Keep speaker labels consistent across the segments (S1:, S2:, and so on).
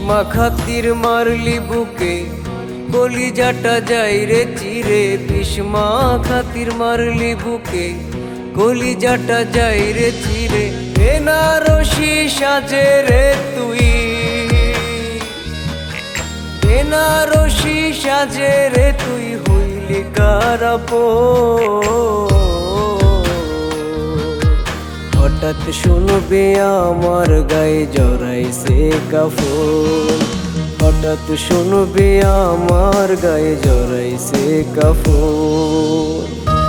S1: বিষ্মা খাতির মারলি বুকে কলিজাটা যাই রে চিরে। বিষ্মা খাতির মারলি বুকে কলিজাটা যাই রে চিরে। বেনারসি সাজে রে তুই, বেনারসি সাজে রে তুই হইলি কার আপন। হঠাৎ শুনবে আমার গায়ে জড়াইছে কাফন। হঠাৎ শুনবে আমার গায়ে জড়াইছে কাফন।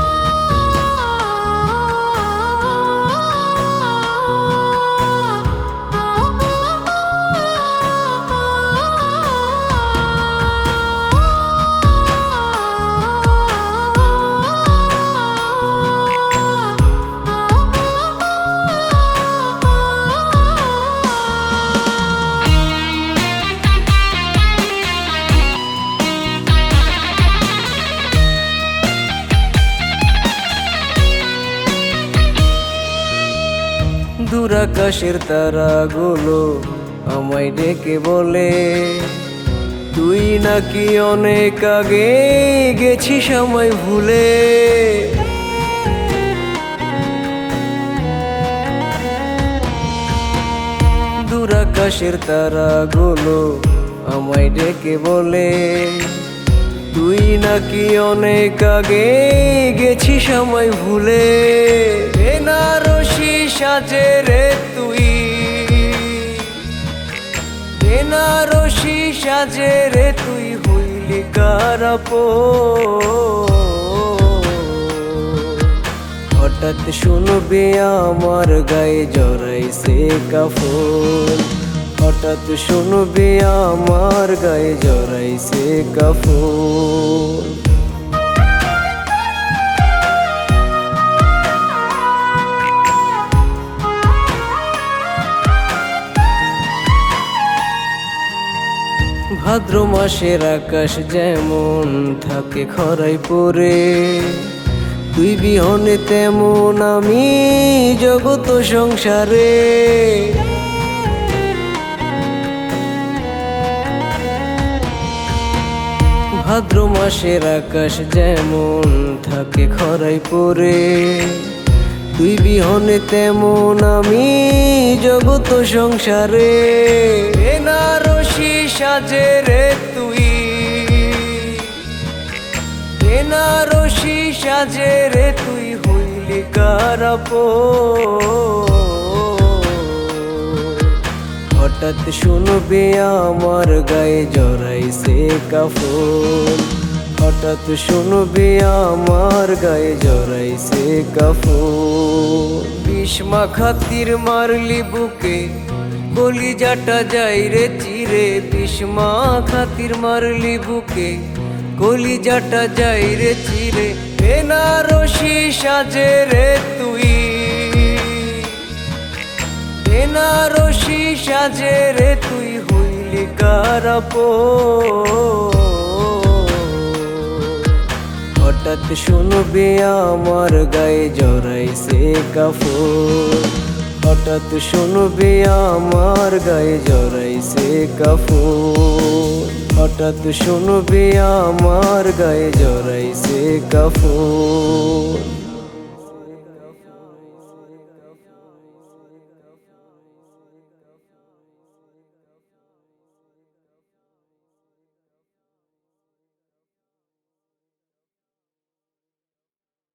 S1: দূর আকাশের তারাগুলো আমায় ডেকে বলে, তুই নাকি অনেক আগে গেছিস আমায় ভুলে। দূর আকাশের তারাগুলো আমায় ডেকে বলে, তুই নাকি অনেক আগে গেছিস আমায় ভুলে। বেনারসি সাজে রে তুই, বেনারসি সাজে রে তুই হইলি কার আপন। হঠাৎ শুনবে আমার গায়ে জড়াইছে কাফন। হঠাৎ শুনবে আমার গায়ে জড়াইছে কাফন। ভাদ্র মাসের আকাশ যেমন থাকে খরায় পড়ে, তুই বিহনে তেমন আমি জগত সংসারে। ভাদ্র মাসের আকাশ যেমন থাকে খরায় পড়ে, তুই বিহনে তেমন আমি জগত সংসারে। বেনারসি সাজে রে তুই, বেনারসি সাজে রে তুই হইলি কার আপন। হঠাৎ শুনবে আমার গায়ে জড়াইছে কাফন। হঠাৎ শুনবে আমার গায়ে জড়াইছে কাফন। বিষ্মা খাতির মারলি বুকে কলিজাটা যাই রে চিরে। বিষ্মা খাতির মারলি বুকে কলিজাটা যাই রে চিরে। বেনারসি সাজে রে তুই, বেনারসি সাজে রে তুই হইলি কার আপন। হঠাৎ শুনবে আমার গায়ে জড়াইছে কাফন। হঠাৎ শুনবে আমার গায়ে জড়াইছে কাফন। হঠাৎ শুনবে আমার গায়ে জড়াইছে কাফন।